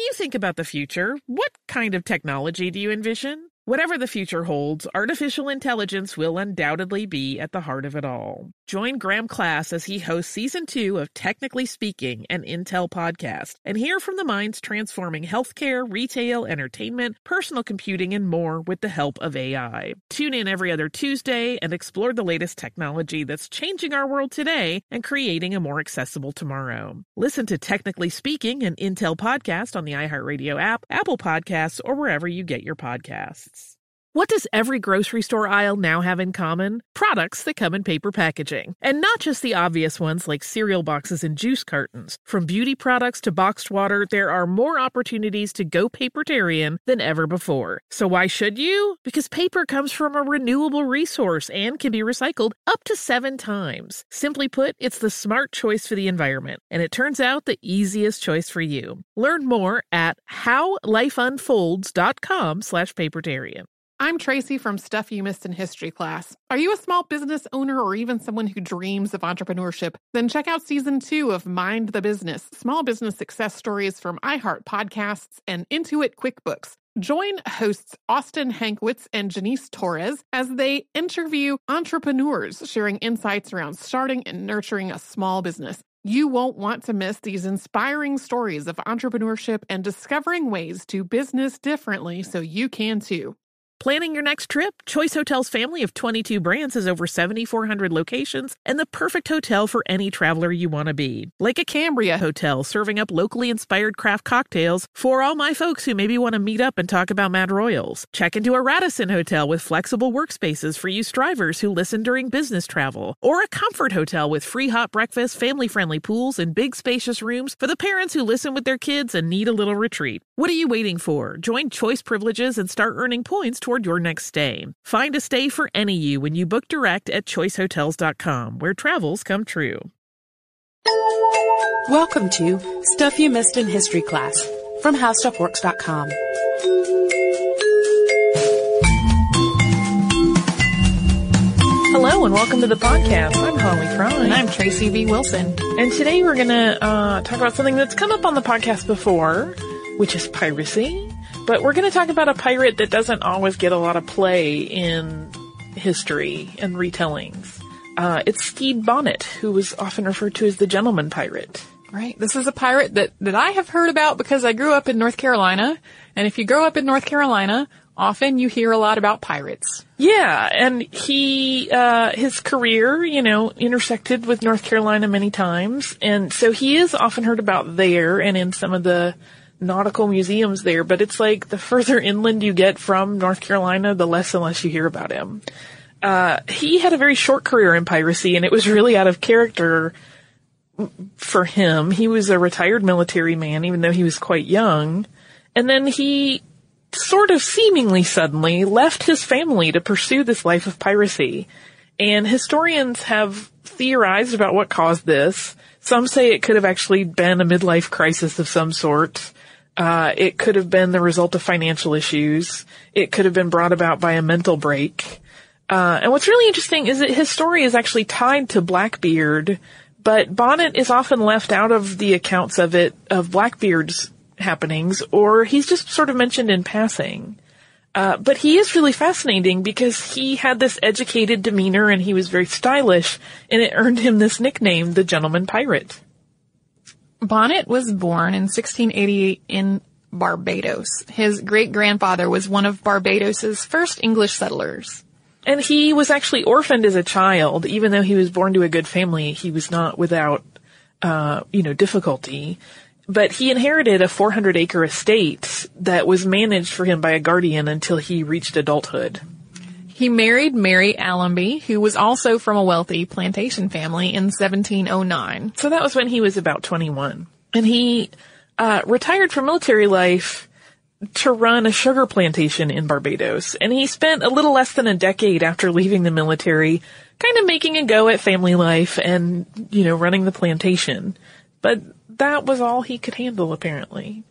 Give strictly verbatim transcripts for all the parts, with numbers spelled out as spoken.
you think about the future, what kind of technology do you envision? Whatever the future holds, artificial intelligence will undoubtedly be at the heart of it all. Join Graham Class as he hosts Season two of Technically Speaking, an Intel podcast, and hear from the minds transforming healthcare, retail, entertainment, personal computing, and more with the help of A I. Tune in every other Tuesday and explore the latest technology that's changing our world today and creating a more accessible tomorrow. Listen to Technically Speaking, an Intel podcast on the iHeartRadio app, Apple Podcasts, or wherever you get your podcasts. What does every grocery store aisle now have in common? Products that come in paper packaging. And not just the obvious ones like cereal boxes and juice cartons. From beauty products to boxed water, there are more opportunities to go papertarian than ever before. So why should you? Because paper comes from a renewable resource and can be recycled up to seven times. Simply put, it's the smart choice for the environment. And it turns out the easiest choice for you. Learn more at howlifeunfolds.com slash papertarian. I'm Tracy from Stuff You Missed in History Class. Are you a small business owner or even someone who dreams of entrepreneurship? Then check out Season two of Mind the Business, Small Business Success Stories from iHeart Podcasts and Intuit QuickBooks. Join hosts Austin Hankwitz and Janice Torres as they interview entrepreneurs sharing insights around starting and nurturing a small business. You won't want to miss these inspiring stories of entrepreneurship and discovering ways to business differently so you can too. Planning your next trip? Choice Hotels' family of twenty-two brands has over seven thousand four hundred locations and the perfect hotel for any traveler you want to be. Like a Cambria Hotel, serving up locally inspired craft cocktails for all my folks who maybe want to meet up and talk about Mad Royals. Check into a Radisson Hotel with flexible workspaces for you strivers who listen during business travel. Or a Comfort Hotel with free hot breakfast, family-friendly pools, and big spacious rooms for the parents who listen with their kids and need a little retreat. What are you waiting for? Join Choice Privileges and start earning points toward your next stay. Find a stay for any you when you book direct at choice hotels dot com, where travels come true. Welcome to Stuff You Missed in History Class from how stuff works dot com. Hello and welcome to the podcast. I'm Holly Fry. And I'm Tracy V. Wilson. And today we're going to uh, talk about something that's come up on the podcast before, which is piracy. But we're going to talk about a pirate that doesn't always get a lot of play in history and retellings. Uh, it's Stede Bonnet, who was often referred to as the gentleman pirate. Right. This is a pirate that, that I have heard about because I grew up in North Carolina. And if you grow up in North Carolina, often you hear a lot about pirates. Yeah, and he, uh, his career, you know, intersected with North Carolina many times. And so he is often heard about there and in some of the nautical museums there, but it's like the further inland you get from North Carolina, the less and less you hear about him. Uh, he had a very short career in piracy, and it was really out of character for him. He was a retired military man, even though he was quite young. And then he sort of seemingly suddenly left his family to pursue this life of piracy. And historians have theorized about what caused this. Some say it could have actually been a midlife crisis of some sort. Uh, it could have been the result of financial issues. It could have been brought about by a mental break. Uh, and what's really interesting is that his story is actually tied to Blackbeard, but Bonnet is often left out of the accounts of it, of Blackbeard's happenings, or he's just sort of mentioned in passing. Uh, but he is really fascinating because he had this educated demeanor and he was very stylish, and it earned him this nickname, the Gentleman Pirate. Bonnet was born in sixteen eighty-eight in Barbados. His great-grandfather was one of Barbados's first English settlers. And he was actually orphaned as a child. Even though he was born to a good family, he was not without, uh, you know, difficulty. But he inherited a four hundred acre estate that was managed for him by a guardian until he reached adulthood. He married Mary Allenby, who was also from a wealthy plantation family, in seventeen oh nine. So that was when he was about twenty-one. And he uh retired from military life to run a sugar plantation in Barbados. And he spent a little less than a decade after leaving the military kind of making a go at family life and, you know, running the plantation. But that was all he could handle, apparently.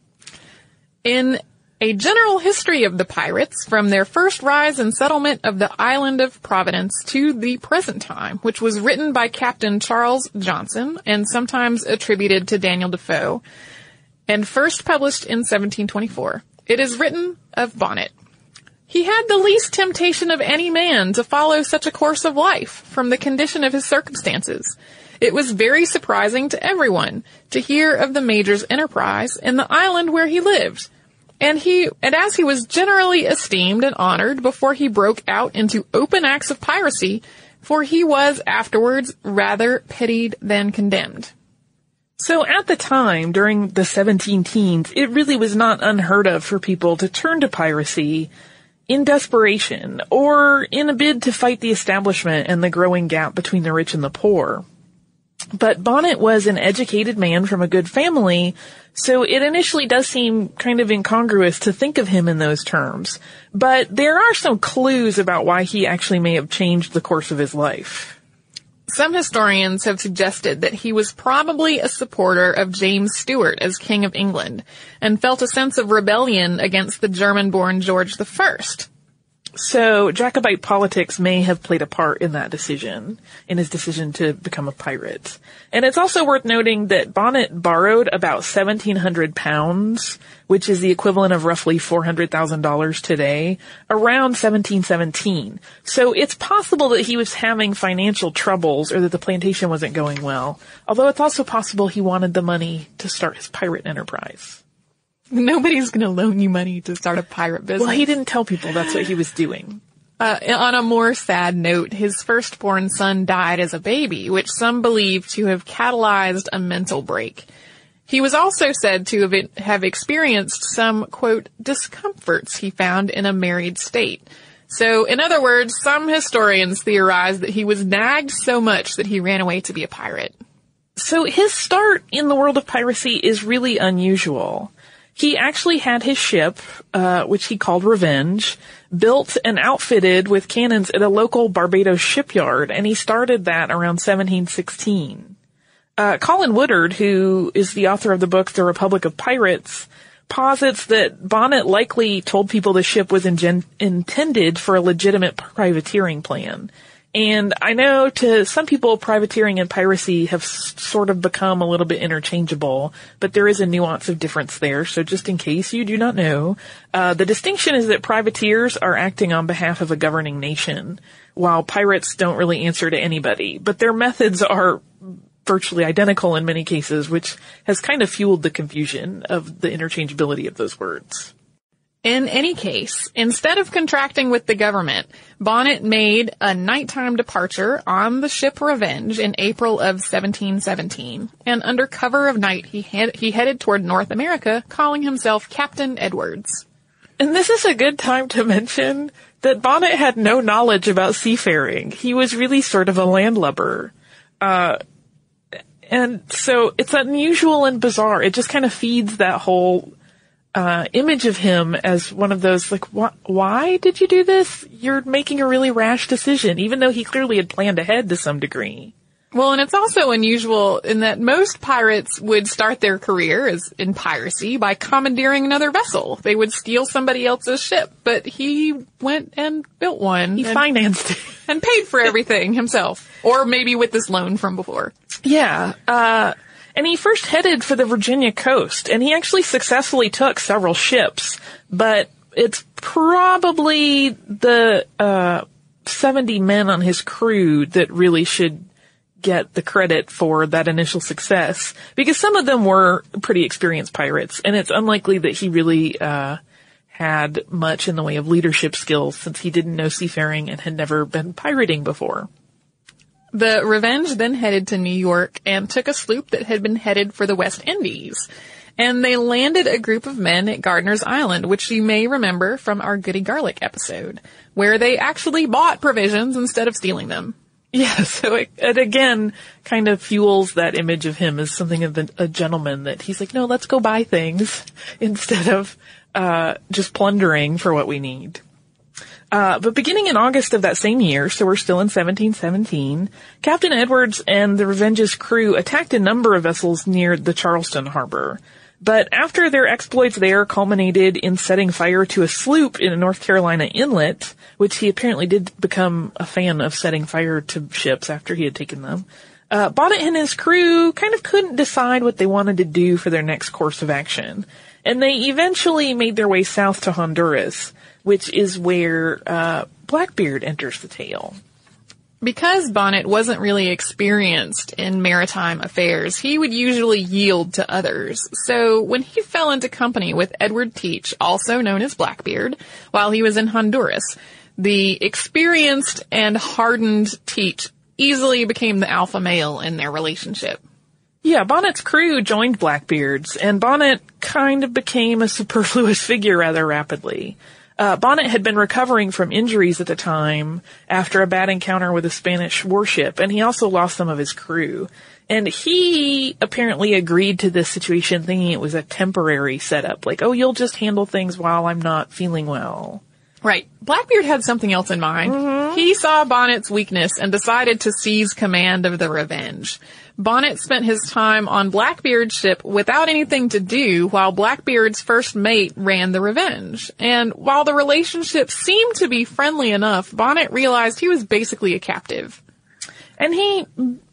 In A General History of the Pirates, from their first rise and settlement of the island of Providence to the present time, which was written by Captain Charles Johnson and sometimes attributed to Daniel Defoe. and first published in seventeen twenty-four. It is written of Bonnet. He had the least temptation of any man to follow such a course of life from the condition of his circumstances. It was very surprising to everyone to hear of the Major's enterprise in the island where he lived. And he, and as he was generally esteemed and honored before he broke out into open acts of piracy, for he was afterwards rather pitied than condemned. So at the time, during the seventeen teens, it really was not unheard of for people to turn to piracy in desperation or in a bid to fight the establishment and the growing gap between the rich and the poor. But Bonnet was an educated man from a good family, so it initially does seem kind of incongruous to think of him in those terms. But there are some clues about why he actually may have changed the course of his life. Some historians have suggested that he was probably a supporter of James Stuart as King of England and felt a sense of rebellion against the German-born George the First. So Jacobite politics may have played a part in that decision, in his decision to become a pirate. And it's also worth noting that Bonnet borrowed about seventeen hundred pounds, which is the equivalent of roughly four hundred thousand dollars today, around seventeen seventeen. So it's possible that he was having financial troubles or that the plantation wasn't going well. Although it's also possible he wanted the money to start his pirate enterprise. Nobody's going to loan you money to start a pirate business. Well, he didn't tell people that's what he was doing. Uh, on a more sad note, his firstborn son died as a baby, which some believe to have catalyzed a mental break. He was also said to have, have experienced some, quote, discomforts he found in a married state. So, in other words, some historians theorize that he was nagged so much that he ran away to be a pirate. So his start in the world of piracy is really unusual. He actually had his ship, uh, which he called Revenge, built and outfitted with cannons at a local Barbados shipyard, and he started that around seventeen sixteen. Uh, Colin Woodard, who is the author of the book The Republic of Pirates, posits that Bonnet likely told people the ship was ingen- intended for a legitimate privateering plan. And I know to some people, privateering and piracy have s- sort of become a little bit interchangeable, but there is a nuance of difference there. So just in case you do not know, uh, the distinction is that privateers are acting on behalf of a governing nation, while pirates don't really answer to anybody. But their methods are virtually identical in many cases, which has kind of fueled the confusion of the interchangeability of those words. In any case, instead of contracting with the government, Bonnet made a nighttime departure on the ship Revenge in April of seventeen seventeen, and under cover of night he, had, he headed toward North America, calling himself Captain Edwards. And this is a good time to mention that Bonnet had no knowledge about seafaring. He was really sort of a landlubber. Uh, and so it's unusual and bizarre. It just kind of feeds that whole Uh, image of him as one of those, like, wh- why did you do this? You're making a really rash decision, even though he clearly had planned ahead to some degree. Well, and it's also unusual in that most pirates would start their career as in piracy by commandeering another vessel. They would steal somebody else's ship, but he went and built one. He and, financed it. And paid for everything himself. Or maybe with this loan from before. Yeah, uh... And he first headed for the Virginia coast, and he actually successfully took several ships, but it's probably the uh seventy men on his crew that really should get the credit for that initial success, because some of them were pretty experienced pirates, and it's unlikely that he really uh had much in the way of leadership skills since he didn't know seafaring and had never been pirating before. The Revenge then headed to New York and took a sloop that had been headed for the West Indies. And they landed a group of men at Gardiner's Island, which you may remember from our Goody Garlic episode, where they actually bought provisions instead of stealing them. Yeah, so it, it again kind of fuels that image of him as something of a, a gentleman, that he's like, no, let's go buy things instead of uh just plundering for what we need. Uh, but beginning in August of that same year, so we're still in seventeen seventeen, Captain Edwards and the Revenge's crew attacked a number of vessels near the Charleston harbor. But after their exploits there culminated in setting fire to a sloop in North Carolina Inlet, which he apparently did become a fan of setting fire to ships after he had taken them, Uh, Bonnet and his crew kind of couldn't decide what they wanted to do for their next course of action, and they eventually made their way south to Honduras, which is where uh, Blackbeard enters the tale. Because Bonnet wasn't really experienced in maritime affairs, he would usually yield to others. So when he fell into company with Edward Teach, also known as Blackbeard, while he was in Honduras, the experienced and hardened Teach easily became the alpha male in their relationship. Yeah, Bonnet's crew joined Blackbeard's, and Bonnet kind of became a superfluous figure rather rapidly. Uh, Bonnet had been recovering from injuries at the time after a bad encounter with a Spanish warship, and he also lost some of his crew. And he apparently agreed to this situation thinking it was a temporary setup, like, oh, you'll just handle things while I'm not feeling well. Right. Blackbeard had something else in mind. Mm-hmm. He saw Bonnet's weakness and decided to seize command of the Revenge. Bonnet spent his time on Blackbeard's ship without anything to do while Blackbeard's first mate ran the Revenge. And while the relationship seemed to be friendly enough, Bonnet realized he was basically a captive. And he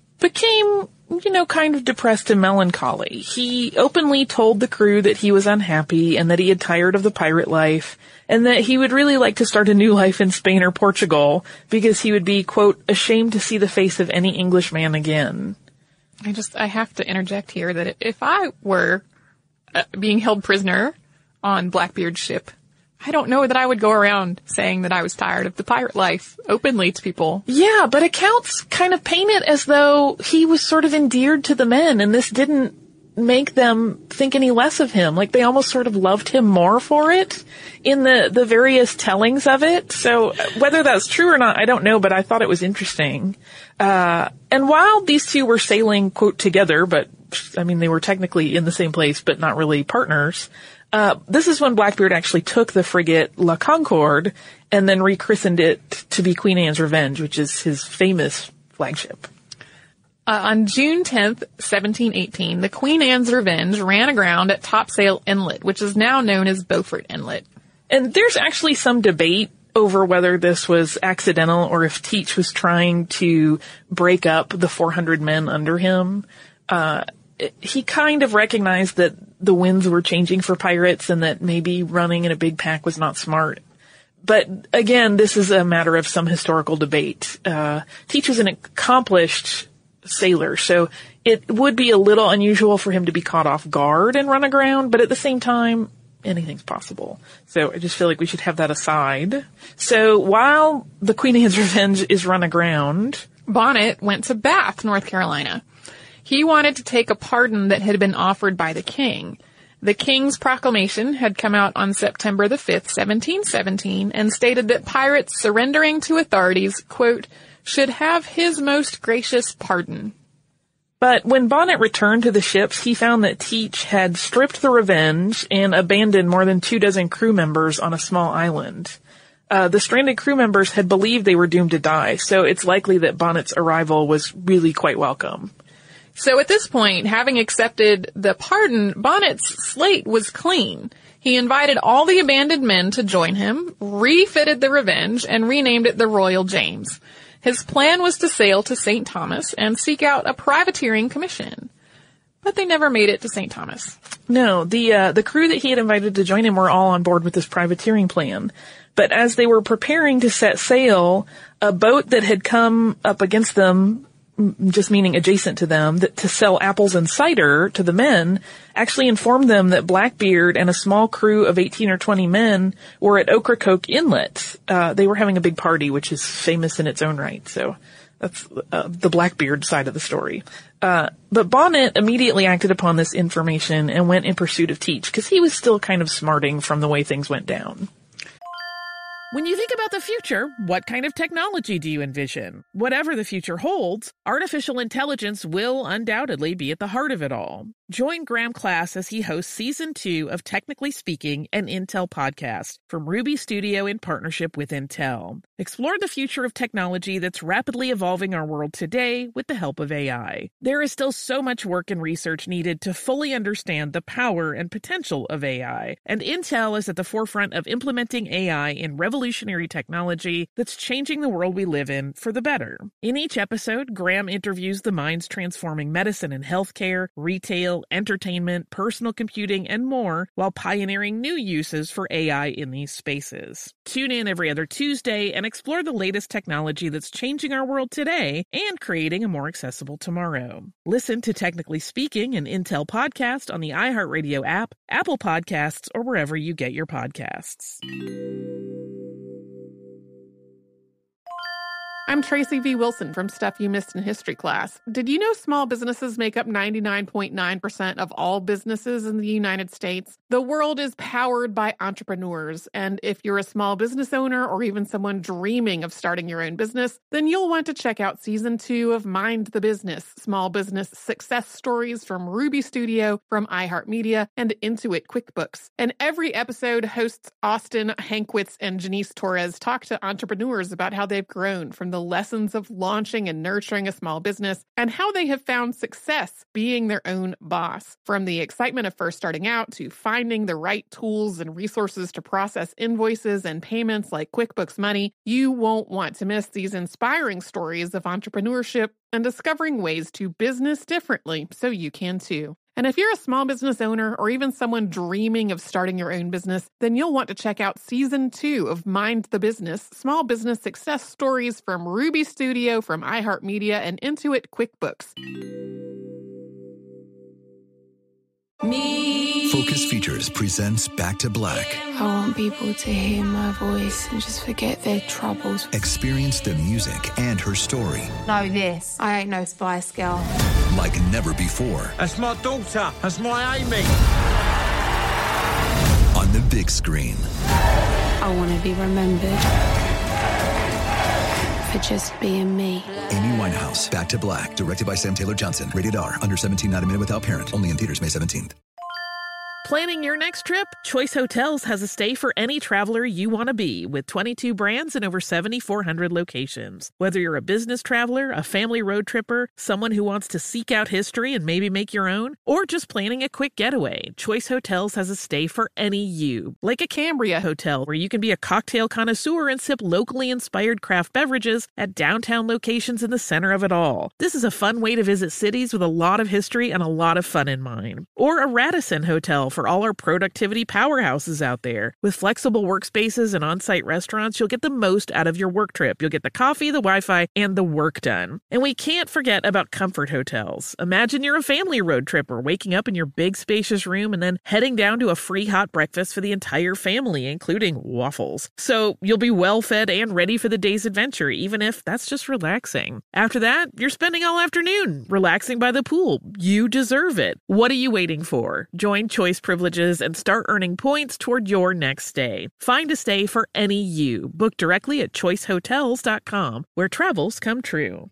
became, you know, kind of depressed and melancholy. He openly told the crew that he was unhappy and that he had tired of the pirate life, and that he would really like to start a new life in Spain or Portugal because he would be, quote, ashamed to see the face of any Englishman again. I just, I have to interject here that if I were uh, being held prisoner on Blackbeard's ship, I don't know that I would go around saying that I was tired of the pirate life openly to people. Yeah, but accounts kind of paint it as though he was sort of endeared to the men, and this didn't make them think any less of him. Like, they almost sort of loved him more for it in the, the various tellings of it. So whether that's true or not, I don't know, but I thought it was interesting. Uh, and while these two were sailing, quote, together, but, I mean, they were technically in the same place, but not really partners, uh, this is when Blackbeard actually took the frigate La Concorde and then rechristened it to be Queen Anne's Revenge, which is his famous flagship. Uh, on June tenth, seventeen eighteen, the Queen Anne's Revenge ran aground at Topsail Inlet, which is now known as Beaufort Inlet. And there's actually some debate over whether this was accidental or if Teach was trying to break up the four hundred men under him. Uh, it, he kind of recognized that the winds were changing for pirates and that maybe running in a big pack was not smart. But again, this is a matter of some historical debate. Uh, Teach was an accomplished sailor, so it would be a little unusual for him to be caught off guard and run aground, but at the same time, anything's possible. So I just feel like we should have that aside. So while the Queen Anne's Revenge is run aground, Bonnet went to Bath, North Carolina. He wanted to take a pardon that had been offered by the king. The king's proclamation had come out on September the fifth, seventeen seventeen, and stated that pirates surrendering to authorities, quote, should have his most gracious pardon. But when Bonnet returned to the ships, he found that Teach had stripped the Revenge and abandoned more than two dozen crew members on a small island. Uh, the stranded crew members had believed they were doomed to die, so it's likely that Bonnet's arrival was really quite welcome. So at this point, having accepted the pardon, Bonnet's slate was clean. He invited all the abandoned men to join him, refitted the Revenge, and renamed it the Royal James. His plan was to sail to Saint Thomas and seek out a privateering commission. But they never made it to Saint Thomas. No, the uh, the crew that he had invited to join him were all on board with this privateering plan. But as they were preparing to set sail, a boat that had come up against them, just meaning adjacent to them, that to sell apples and cider to the men, actually informed them that Blackbeard and a small crew of eighteen or twenty men were at Ocracoke Inlet. Uh, they were having a big party, which is famous in its own right. So that's uh, the Blackbeard side of the story. Uh, but Bonnet immediately acted upon this information and went in pursuit of Teach, because he was still kind of smarting from the way things went down. When you think about the future, what kind of technology do you envision? Whatever the future holds, artificial intelligence will undoubtedly be at the heart of it all. Join Graham Class as he hosts season two of Technically Speaking, an Intel podcast from Ruby Studio in partnership with Intel. Explore the future of technology that's rapidly evolving our world today with the help of A I. There is still so much work and research needed to fully understand the power and potential of A I, and Intel is at the forefront of implementing A I in revolutionary technology that's changing the world we live in for the better. In each episode, Graham interviews the minds transforming medicine and healthcare, retail, entertainment, personal computing, and more, while pioneering new uses for A I in these spaces. Tune in every other Tuesday and explore the latest technology that's changing our world today and creating a more accessible tomorrow. Listen to Technically Speaking, an Intel podcast on the iHeartRadio app, Apple Podcasts, or wherever you get your podcasts. I'm Tracy V. Wilson from Stuff You Missed in History Class. Did you know small businesses make up ninety-nine point nine percent of all businesses in the United States? The world is powered by entrepreneurs, and if you're a small business owner or even someone dreaming of starting your own business, then you'll want to check out season two of Mind the Business, Small Business Success Stories from Ruby Studio, from iHeartMedia, and Intuit QuickBooks. And every episode, hosts Austin Hankwitz and Janice Torres talk to entrepreneurs about how they've grown from the The lessons of launching and nurturing a small business, and how they have found success being their own boss. From the excitement of first starting out to finding the right tools and resources to process invoices and payments like QuickBooks Money, you won't want to miss these inspiring stories of entrepreneurship and discovering ways to business differently so you can too. And if you're a small business owner or even someone dreaming of starting your own business, then you'll want to check out season two of Mind the Business, Small Business Success Stories from Ruby Studio, from iHeartMedia, and Intuit QuickBooks. Me. Focus Features presents Back to Black. I want people to hear my voice and just forget their troubles. Experience the music and her story. Know this. I ain't no Spice Girl. Like never before. That's my daughter. That's my Amy. On the big screen. I want to be remembered for just being me. Amy Winehouse, Back to Black, directed by Sam Taylor Johnson. Rated R, under seventeen, not a minute without parent. Only in theaters May seventeenth. Planning your next trip? Choice Hotels has a stay for any traveler you want to be, with twenty-two brands and over seven thousand four hundred locations. Whether you're a business traveler, a family road tripper, someone who wants to seek out history and maybe make your own, or just planning a quick getaway, Choice Hotels has a stay for any you. Like a Cambria Hotel, where you can be a cocktail connoisseur and sip locally inspired craft beverages at downtown locations in the center of it all. This is a fun way to visit cities with a lot of history and a lot of fun in mind. Or a Radisson Hotel for all our productivity powerhouses out there. With flexible workspaces and on-site restaurants, you'll get the most out of your work trip. You'll get the coffee, the Wi-Fi, and the work done. And we can't forget about Comfort Hotels. Imagine you're a family road tripper, waking up in your big spacious room and then heading down to a free hot breakfast for the entire family, including waffles. So you'll be well fed and ready for the day's adventure, even if that's just relaxing. After that, you're spending all afternoon relaxing by the pool. You deserve it. What are you waiting for? Join Choice Privileges and start earning points toward your next stay. Find a stay for any you. Book directly at choice hotels dot com, where travels come true.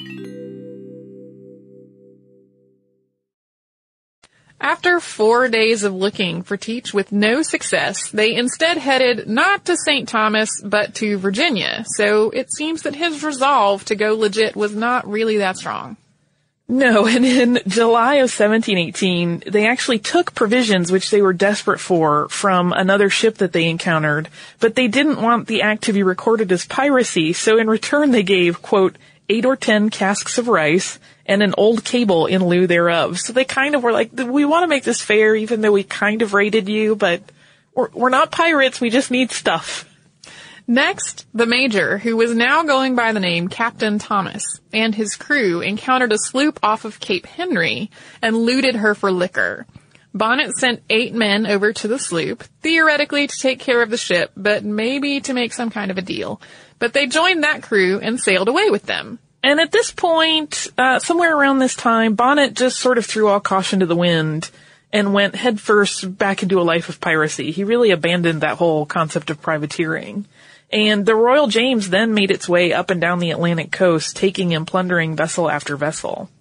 After four days of looking for Teach with no success, they instead headed not to Saint Thomas, but to Virginia. So it seems that his resolve to go legit was not really that strong. No, and in July of seventeen eighteen, they actually took provisions which they were desperate for from another ship that they encountered, but they didn't want the act to be recorded as piracy, so in return they gave, quote, eight or ten casks of rice and an old cable in lieu thereof. So they kind of were like, we want to make this fair even though we kind of raided you, but we're, we're not pirates, we just need stuff. Next, the Major, who was now going by the name Captain Thomas, and his crew encountered a sloop off of Cape Henry and looted her for liquor. Bonnet sent eight men over to the sloop, theoretically to take care of the ship, but maybe to make some kind of a deal. But they joined that crew and sailed away with them. And at this point, uh, somewhere around this time, Bonnet just sort of threw all caution to the wind and went headfirst back into a life of piracy. He really abandoned that whole concept of privateering. And the Royal James then made its way up and down the Atlantic coast, taking and plundering vessel after vessel.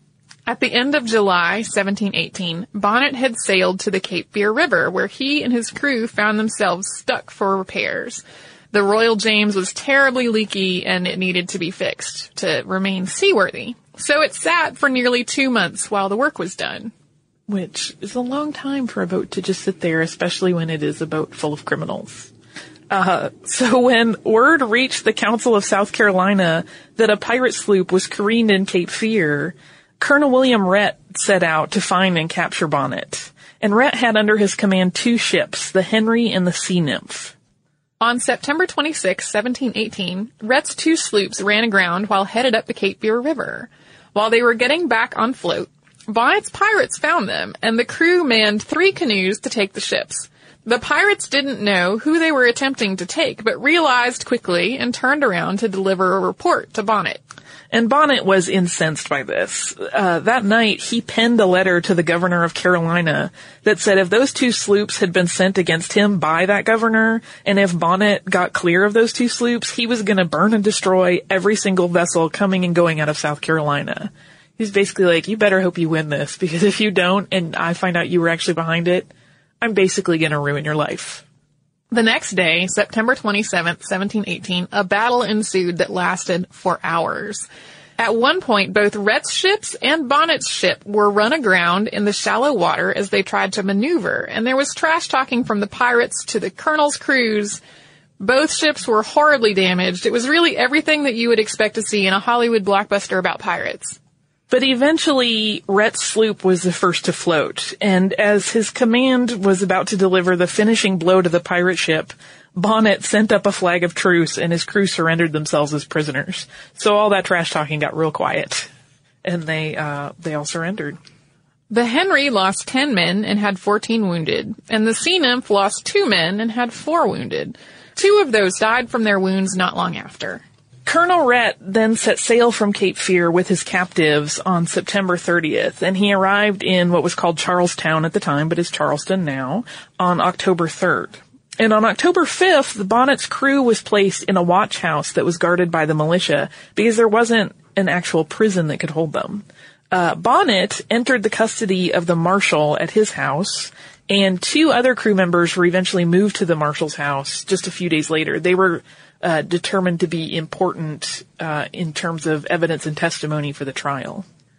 At the end of July seventeen eighteen, Bonnet had sailed to the Cape Fear River, where he and his crew found themselves stuck for repairs. The Royal James was terribly leaky and it needed to be fixed to remain seaworthy. So it sat for nearly two months while the work was done. Which is a long time for a boat to just sit there, especially when it is a boat full of criminals. Uh, so when word reached the Council of South Carolina that a pirate sloop was careened in Cape Fear, Colonel William Rhett set out to find and capture Bonnet. And Rhett had under his command two ships, the Henry and the Sea Nymph. On September twenty-sixth, seventeen eighteen, Rhett's two sloops ran aground while headed up the Cape Fear River. While they were getting back on float, Bonnet's pirates found them, and the crew manned three canoes to take the ships. The pirates didn't know who they were attempting to take, but realized quickly and turned around to deliver a report to Bonnet. And Bonnet was incensed by this. Uh, that night, he penned a letter to the governor of Carolina that said if those two sloops had been sent against him by that governor, and if Bonnet got clear of those two sloops, he was going to burn and destroy every single vessel coming and going out of South Carolina. He's basically like, you better hope you win this, because if you don't, and I find out you were actually behind it, I'm basically going to ruin your life. The next day, September twenty-seventh, seventeen eighteen, a battle ensued that lasted for hours. At one point, both Rhett's ships and Bonnet's ship were run aground in the shallow water as they tried to maneuver, and there was trash talking from the pirates to the colonel's crews. Both ships were horribly damaged. It was really everything that you would expect to see in a Hollywood blockbuster about pirates. But eventually, Rhett's sloop was the first to float, and as his command was about to deliver the finishing blow to the pirate ship, Bonnet sent up a flag of truce and his crew surrendered themselves as prisoners. So all that trash talking got real quiet, and they, uh, they all surrendered. The Henry lost ten men and had fourteen wounded, and the Sea Nymph lost two men and had four wounded. Two of those died from their wounds not long after. Colonel Rhett then set sail from Cape Fear with his captives on September thirtieth, and he arrived in what was called Charlestown at the time, but is Charleston now, on October third. And on October fifth, the Bonnet's crew was placed in a watch house that was guarded by the militia, because there wasn't an actual prison that could hold them. Uh, Bonnet entered the custody of the marshal at his house, and two other crew members were eventually moved to the marshal's house just a few days later. They were Uh, determined to be important uh, in terms of evidence and testimony for the trial.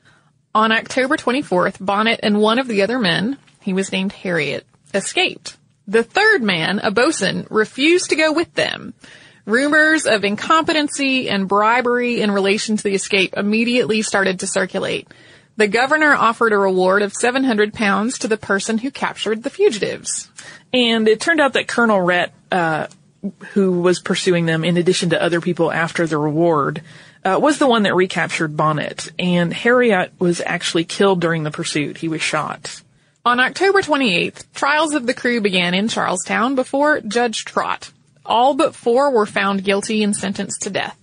On October twenty-fourth, Bonnet and one of the other men, he was named Harriet, escaped. The third man, a bosun, refused to go with them. Rumors of incompetency and bribery in relation to the escape immediately started to circulate. The governor offered a reward of seven hundred pounds to the person who captured the fugitives. And it turned out that Colonel Rhett, uh, who was pursuing them in addition to other people after the reward, uh, was the one that recaptured Bonnet. And Harriet was actually killed during the pursuit. He was shot. On October twenty-eighth, trials of the crew began in Charlestown before Judge Trott. All but four were found guilty and sentenced to death.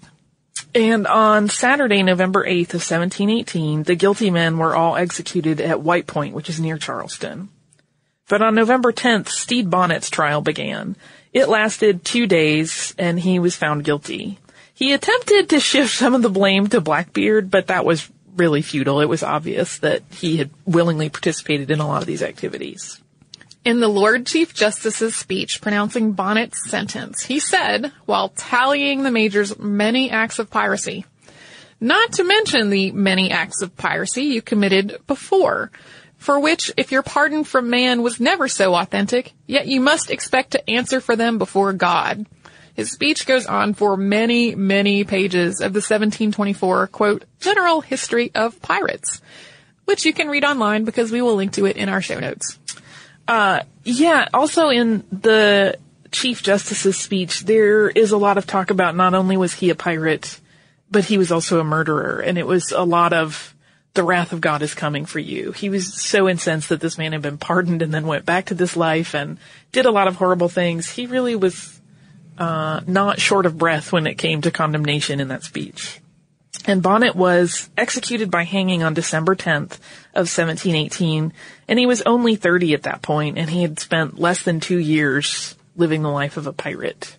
And on Saturday, November eighth of seventeen eighteen, the guilty men were all executed at White Point, which is near Charleston. But on November tenth, Stede Bonnet's trial began. It lasted two days, and he was found guilty. He attempted to shift some of the blame to Blackbeard, but that was really futile. It was obvious that he had willingly participated in a lot of these activities. In the Lord Chief Justice's speech pronouncing Bonnet's sentence, he said, while tallying the Major's many acts of piracy, not to mention the many acts of piracy you committed before, for which, if your pardon from man was never so authentic, yet you must expect to answer for them before God. His speech goes on for many, many pages of the seventeen twenty-four, quote, General History of Pirates, which you can read online because we will link to it in our show notes. Uh, yeah, also in the Chief Justice's speech, there is a lot of talk about not only was he a pirate, but he was also a murderer, and it was a lot of the wrath of God is coming for you. He was so incensed that this man had been pardoned and then went back to this life and did a lot of horrible things. He really was uh not short of breath when it came to condemnation in that speech. And Bonnet was executed by hanging on December tenth of seventeen eighteen, and he was only thirty at that point, and he had spent less than two years living the life of a pirate.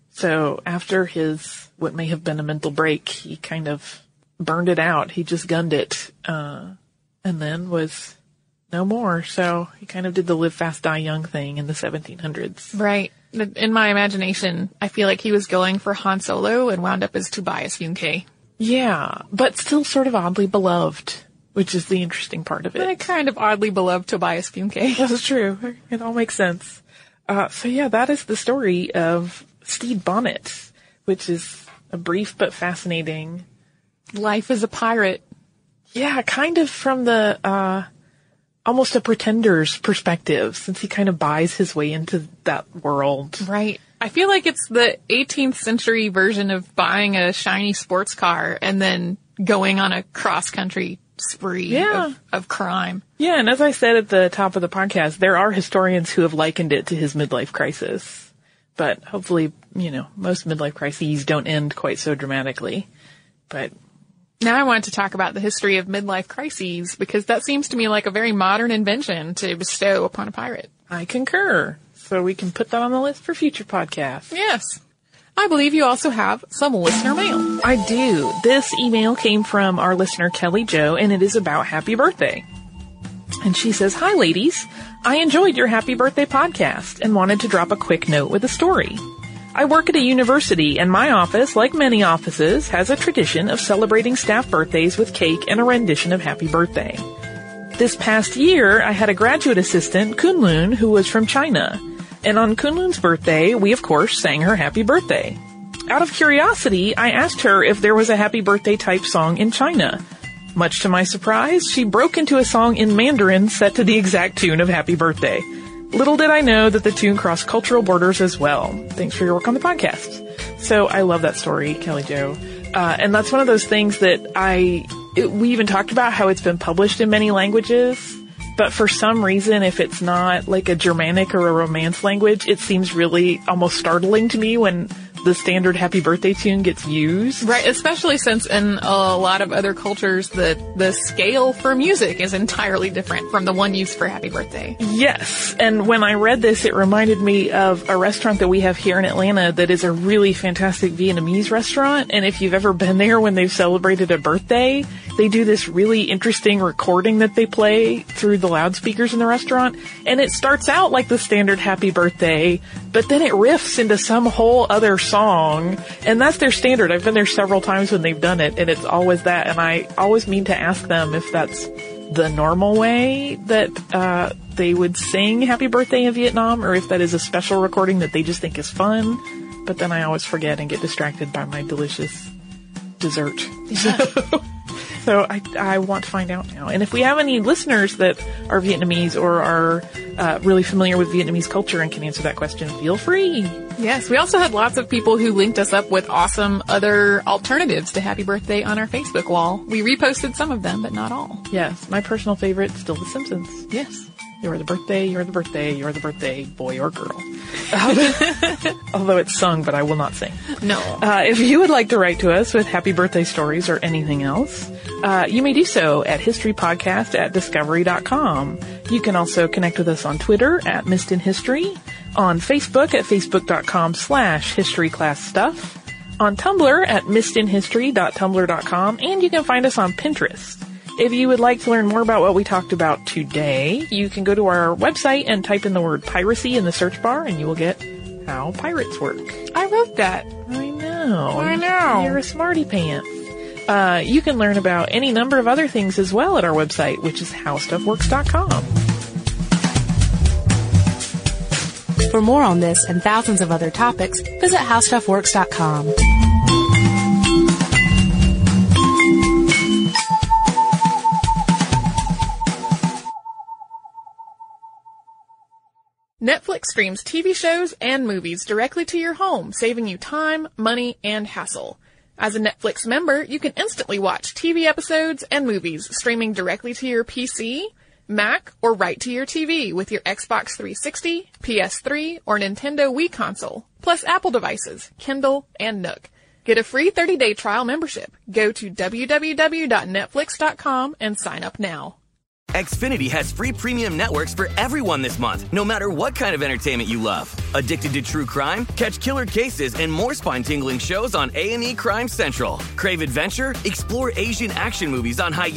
So after his, what may have been a mental break, he kind of burned it out. He just gunned it, uh, and then was no more. So he kind of did the live fast, die young thing in the seventeen hundreds. Right. In my imagination, I feel like he was going for Han Solo and wound up as Tobias Funke. Yeah, but still sort of oddly beloved, which is the interesting part of it. I kind of oddly beloved Tobias Funke. That's true. It all makes sense. Uh, so yeah, that is the story of Stede Bonnet, which is a brief but fascinating life as a pirate. Yeah, kind of from the, uh, almost a pretender's perspective, since he kind of buys his way into that world. Right. I feel like it's the eighteenth century version of buying a shiny sports car and then going on a cross-country spree yeah. of, of crime. Yeah, and as I said at the top of the podcast, there are historians who have likened it to his midlife crisis. But hopefully, you know, most midlife crises don't end quite so dramatically. But now I want to talk about the history of midlife crises, because that seems to me like a very modern invention to bestow upon a pirate. I concur. So we can put that on the list for future podcasts. Yes. I believe you also have some listener mail. I do. This email came from our listener Kelly Jo, and it is about Happy Birthday. And she says, "Hi ladies, I enjoyed your Happy Birthday podcast and wanted to drop a quick note with a story. I work at a university, and my office, like many offices, has a tradition of celebrating staff birthdays with cake and a rendition of Happy Birthday. This past year, I had a graduate assistant, Kunlun, who was from China. And on Kunlun's birthday, we of course sang her Happy Birthday. Out of curiosity, I asked her if there was a Happy Birthday type song in China. Much to my surprise, she broke into a song in Mandarin set to the exact tune of Happy Birthday. Little did I know that the tune crossed cultural borders as well. Thanks for your work on the podcast." So I love that story, Kelly Jo. Uh, and that's one of those things that I, it, we even talked about how it's been published in many languages. But for some reason, if it's not like a Germanic or a Romance language, it seems really almost startling to me when the standard Happy Birthday tune gets used. Right, especially since in a lot of other cultures, the, the scale for music is entirely different from the one used for Happy Birthday. Yes, and when I read this, it reminded me of a restaurant that we have here in Atlanta that is a really fantastic Vietnamese restaurant, and if you've ever been there when they've celebrated a birthday, they do this really interesting recording that they play through the loudspeakers in the restaurant, and it starts out like the standard Happy Birthday, but then it riffs into some whole other song, and that's their standard. I've been there several times when they've done it, and it's always that, and I always mean to ask them if that's the normal way that uh they would sing Happy Birthday in Vietnam, or if that is a special recording that they just think is fun, but then I always forget and get distracted by my delicious dessert. So, so I, I want to find out now. And if we have any listeners that are Vietnamese or are uh, really familiar with Vietnamese culture and can answer that question, feel free. Yes, we also had lots of people who linked us up with awesome other alternatives to Happy Birthday on our Facebook wall. We reposted some of them, but not all. Yes, my personal favorite, still The Simpsons. Yes. You're the birthday, you're the birthday, you're the birthday, boy or girl. Although it's sung, but I will not sing. No. Uh, if you would like to write to us with happy birthday stories or anything else, uh, you may do so at historypodcast at discovery dot com. You can also connect with us on Twitter at Missed in History, on Facebook at facebook.com slash historyclassstuff, on Tumblr at missedinhistory dot tumblr dot com, and you can find us on Pinterest. If you would like to learn more about what we talked about today, you can go to our website and type in the word piracy in the search bar, and you will get how pirates work. I wrote that. I know. I know. You're a smarty pants. Uh, you can learn about any number of other things as well at our website, which is how stuff works dot com. For more on this and thousands of other topics, visit how stuff works dot com. Netflix streams T V shows and movies directly to your home, saving you time, money, and hassle. As a Netflix member, you can instantly watch T V episodes and movies streaming directly to your P C, Mac, or right to your T V with your Xbox three sixty, P S three, or Nintendo Wii console, plus Apple devices, Kindle, and Nook. Get a free thirty-day trial membership. Go to w w w dot netflix dot com and sign up now. Xfinity has free premium networks for everyone this month, no matter what kind of entertainment you love. Addicted to true crime? Catch killer cases and more spine-tingling shows on A and E Crime Central. Crave adventure? Explore Asian action movies on Hi-Ya.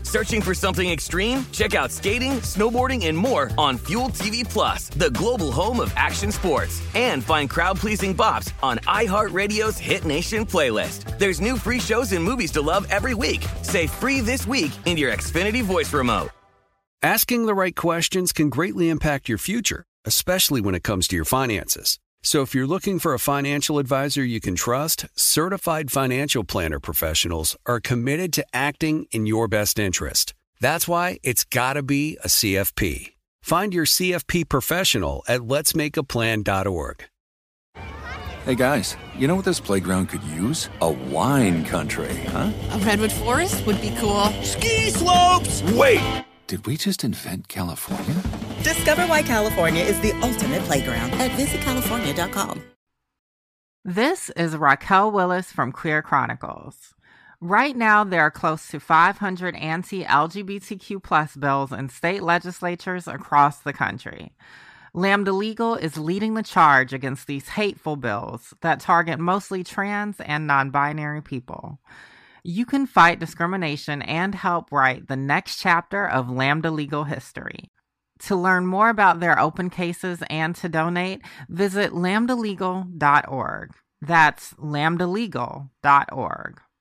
Searching for something extreme? Check out skating, snowboarding, and more on Fuel T V Plus, the global home of action sports. And find crowd-pleasing bops on iHeartRadio's Hit Nation playlist. There's new free shows and movies to love every week. Say free this week in your Xfinity voice remote. Asking the right questions can greatly impact your future, especially when it comes to your finances. So if you're looking for a financial advisor you can trust, certified financial planner professionals are committed to acting in your best interest. That's why it's got to be a C F P. Find your C F P professional at lets make a plan dot org. Hey guys, you know what this playground could use? A wine country, huh? A redwood forest would be cool. Ski slopes! Wait! Did we just invent California? Discover why California is the ultimate playground at visit california dot com. This is Raquel Willis from Queer Chronicles. Right now, there are close to five hundred anti-L G B T Q plus bills in state legislatures across the country. Lambda Legal is leading the charge against these hateful bills that target mostly trans and non-binary people. You can fight discrimination and help write the next chapter of Lambda Legal history. To learn more about their open cases and to donate, visit lambda legal dot org. That's lambda legal dot org.